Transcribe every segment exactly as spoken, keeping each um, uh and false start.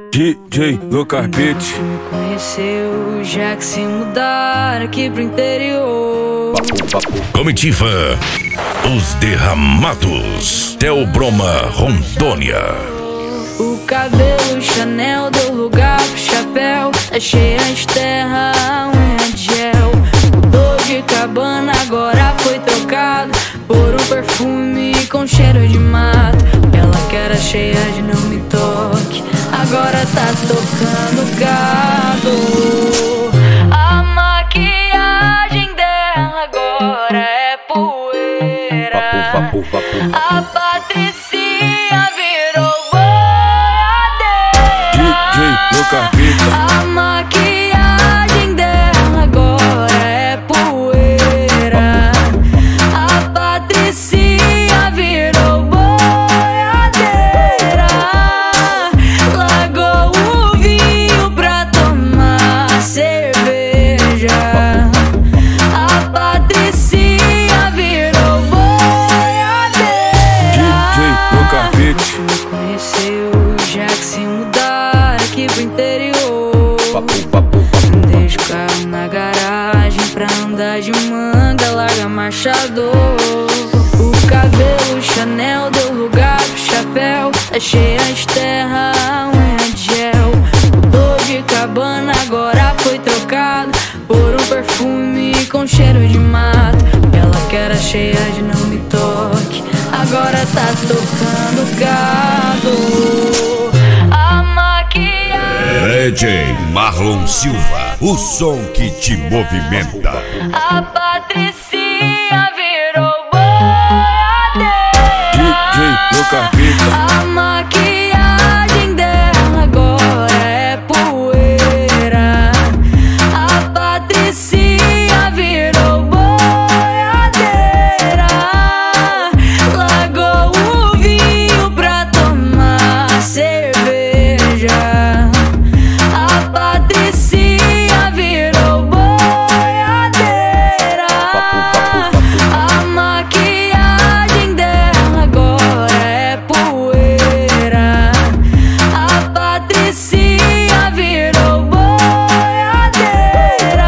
D J Lucas Beats. Me conheceu já que se mudar aqui pro interior. Comitiva Os Derramados, Theobroma, Rondônia. O cabelo Chanel deu lugar pro chapéu, tá cheia de terra, a unha de gel. Mudou de cabana, agora foi trocado por um perfume com cheiro de mato. Ela que era cheia de não me toque, agora tá tocando gado. A maquiagem dela agora é poeira. A Patricinha virou Lucas Beats. A maquiagem dela agora é poeira. A Patricinha virou boiadeira. Largou o vinho pra tomar cerveja. A Patricinha virou boiadeira. D J Lucas Beats. Me conheceu já que se mudar aqui pro interior. Deixa o carro na garagem pra andar de manga, larga marchador. O cabelo Chanel deu lugar pro chapéu, tá cheia de terra, a unha de gel. Mudou de cabana, agora foi trocado por um perfume com cheiro de mato. Ela que era cheia de não me toque, agora tá tocando gado. A maquiagem D J Marlon Silva, o som que te movimenta. A Patricinha virou boiadeira. D J Lucas Beats. A maquiagem dela agora é poeira. A Patricinha virou boiadeira. Largou o vinho pra tomar cerveja. A Patricinha virou boiadeira. A maquiagem dela agora é poeira. A Patricinha virou boiadeira.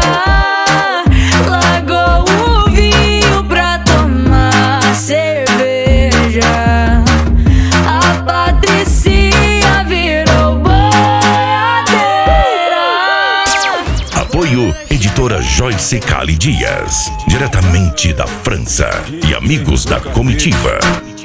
Largou o vinho pra tomar cerveja. A Patricinha virou boiadeira. Apoio Editora Joyce Cali Dias, diretamente da França, e amigos da Comitiva.